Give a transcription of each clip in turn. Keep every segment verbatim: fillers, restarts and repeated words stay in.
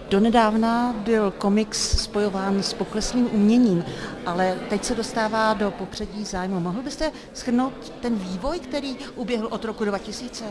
Donedávna byl komiks spojován s pokleslým uměním, ale teď se dostává do popředí zájmu. Mohl byste shrnout ten vývoj, který uběhl od roku dva tisíce?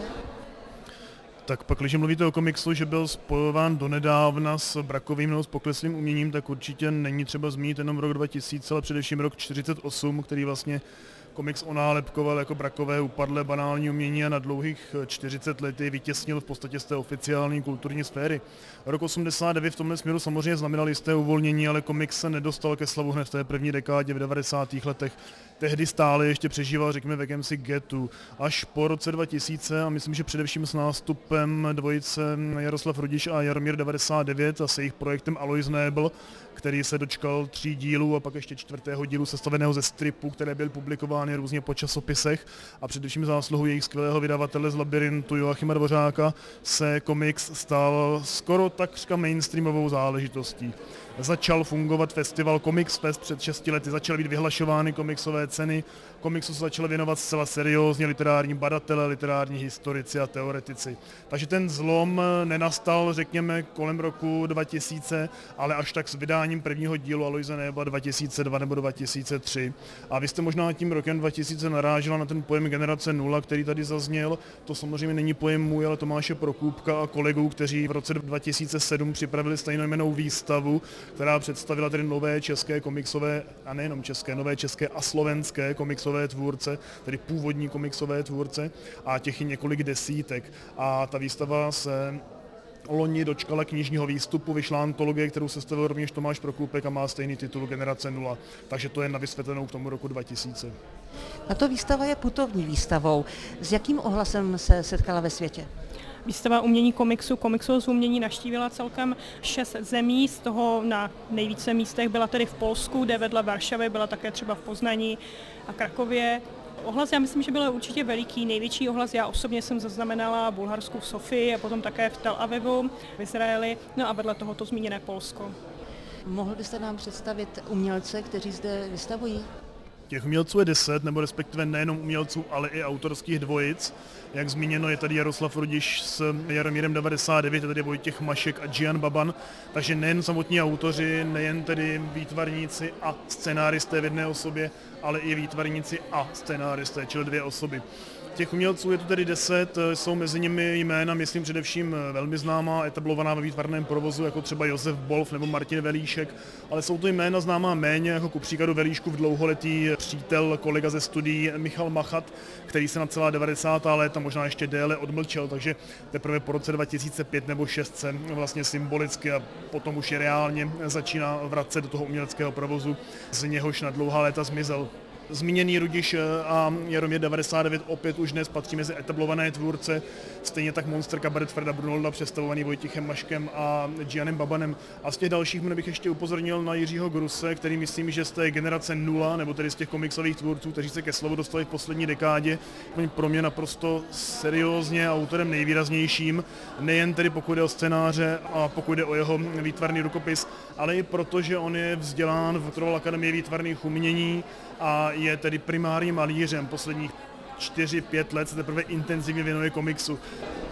Tak pak, když mluvíte o komiksu, že byl spojován donedávna s brakovým nebo s pokleslým uměním, tak určitě není třeba zmínit jenom rok dva tisíce, ale především rok čtyřicet osm, který vlastně komiks onálepkoval jako brakové, upadlé, banální umění a na dlouhých čtyřicet let je vytěsnil v podstatě z té oficiální kulturní sféry. Rok osmdesát devět v tomhle směru samozřejmě znamenal jisté uvolnění, ale komiks se nedostal ke slavu hned v té první dekádě v devadesátých letech. Tehdy stále ještě přežíval, řekněme, v jakémsi getu. Až po roce dva tisíce a myslím, že především s nástupem dvojice Jaroslav Rudiš a Jaromír devadesát devět a se jejich projektem Alois Nebel, který se dočkal tří dílů a pak ještě čtvrtého dílu sestaveného ze stripu, které byly publikovány různě po časopisech a především zásluhou jejich skvělého vydavatele z Labyrintu Joachima Dvořáka se komiks stal skoro takřka mainstreamovou záležitostí. Začal fungovat festival Comics Fest před šesti lety, začaly být vyhlašovány komiksové ceny, komiksu se začaly věnovat zcela seriózně literární badatelé, literární historici a teoretici. Takže ten zlom nenastal, řekněme, kolem roku dva tisíce, ale až tak s vydáním prvního dílu Aloise Nebela dva tisíce dva nebo dva tisíce tři. A vy jste možná tím rokem dva tisíce narážela na ten pojem generace nula, který tady zazněl. To samozřejmě není pojem můj, ale Tomáše Prokůpka a kolegů, kteří v roce dva tisíce sedm připravili stejnojmennou výstavu, která představila tedy nové české komiksové, a nejenom české, nové české a slovenské komiksové tvůrce, tedy původní komiksové tvůrce, a těch je několik desítek. A ta výstava se loni dočkala knižního výstupu, vyšla antologie, kterou sestavil rovněž Tomáš Prokůpek a má stejný titul Generace nula. Takže to je na vysvětlenou k tomu roku dva tisíce. Tato výstava je putovní výstavou. S jakým ohlasem se setkala ve světě? Výstava umění komiksu, komiksu z umění navštívila celkem šest zemí, z toho na nejvíce místech byla tedy v Polsku, kde vedle Varšavy byla také třeba v Poznani a Krakově. Ohlas, já myslím, že byl určitě veliký, největší ohlas já osobně jsem zaznamenala v Bulharsku v Sofii a potom také v Tel Avivu, v Izraeli, no a vedle tohoto zmíněné Polsko. Mohl byste nám představit umělce, kteří zde vystavují? Těch umělců je deset, nebo respektive nejenom umělců, ale i autorských dvojic. Jak zmíněno, je tady Jaroslav Rudiš s Jaromírem devadesát devět, je tady Vojtěch Mašek a Gian Baban, takže nejen samotní autoři, nejen tedy výtvarníci a scenáristé v jedné osobě, ale i výtvarníci a scenáristé, čili dvě osoby. Těch umělců je tu tedy deset, jsou mezi nimi jména, myslím především velmi známá, etablovaná ve výtvarném provozu, jako třeba Josef Bolf nebo Martin Velíšek, ale jsou to jména známá méně, jako ku příkladu Velíškův dlouholetý přítel, kolega ze studií Michal Machat, který se na celá devadesátá léta možná ještě déle odmlčel, takže teprve po roce dva tisíce pět nebo šest se vlastně symbolicky a potom už i reálně začíná vracet do toho uměleckého provozu, z něhož na dlouhá léta zmizel. Zmíněný Rudiš a Jaromír devadesát devět opět už dnes patří mezi etablované tvůrce, stejně tak Monster kabaret Freda Brunolda, představovaný Vojtěchem Maškem a Gianem Babanem. A z těch dalších bych ještě upozornil na Jiřího Gruse, který myslím, že z té generace nula, nebo tedy z těch komiksových tvůrců, kteří se ke slovu dostali v poslední dekádě, pro mě naprosto seriózně autorem nejvýraznějším, nejen tedy pokud jde o scénáře a pokud jde o jeho výtvarný rukopis, ale i proto, že on je vzdělán v Royal Akademii výtvarných umění a je tedy primárním malířem. Posledních čtyři pět let se teprve intenzivně věnuje komiksu.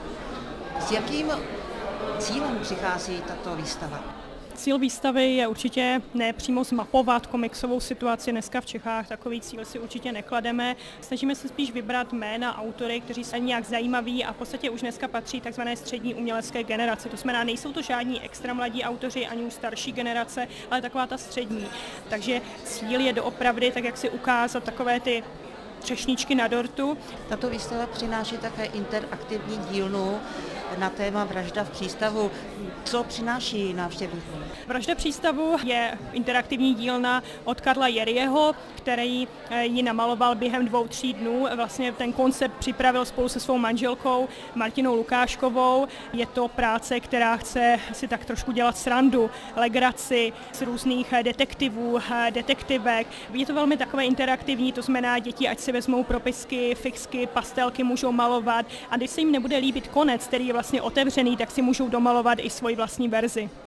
S jakým cílem přichází tato výstava? Cíl výstavy je určitě ne přímo zmapovat komiksovou situaci dneska v Čechách, takový cíl si určitě neklademe. Snažíme se spíš vybrat jména autory, kteří jsou nějak zajímaví a v podstatě už dneska patří takzvané střední umělecké generace. To znamená, nejsou to žádní extra mladí autoři ani už starší generace, ale taková ta střední. Takže cíl je doopravdy, tak jak si ukázat takové ty třešničky na dortu. Tato výstava přináší také interaktivní dílnu na téma Vražda v přístavu. Co přináší návštěvníkům? Vražda přístavu je interaktivní dílna od Karla Jerryho, který ji namaloval během dvou, tří dnů. Vlastně ten koncept připravil spolu se svou manželkou Martinou Lukáškovou. Je to práce, která chce si tak trošku dělat srandu, legraci z různých detektivů, detektivek. Je to velmi takové interaktivní, to znamená, děti ať si vezmou propisky, fixky, pastelky, můžou malovat a když se jim nebude líbit konec, který je vlastně otevřený, tak si můžou domalovat i svoji vlastní verzi.